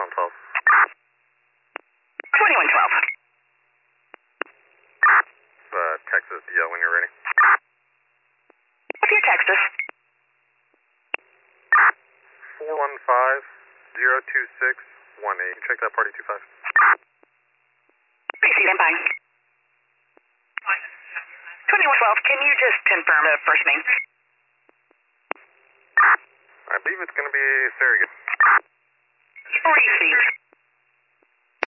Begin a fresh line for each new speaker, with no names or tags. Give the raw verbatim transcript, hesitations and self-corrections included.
on twelve.
twenty-one twelve.
Uh, Texas, yeah, when you're ready.
What's your Texas?
four one five, zero two six, one eight. Check that party two five.
P C, stand by. twenty-one twelve, can you just confirm the first name?
I believe it's going to be Surrogate.
Received.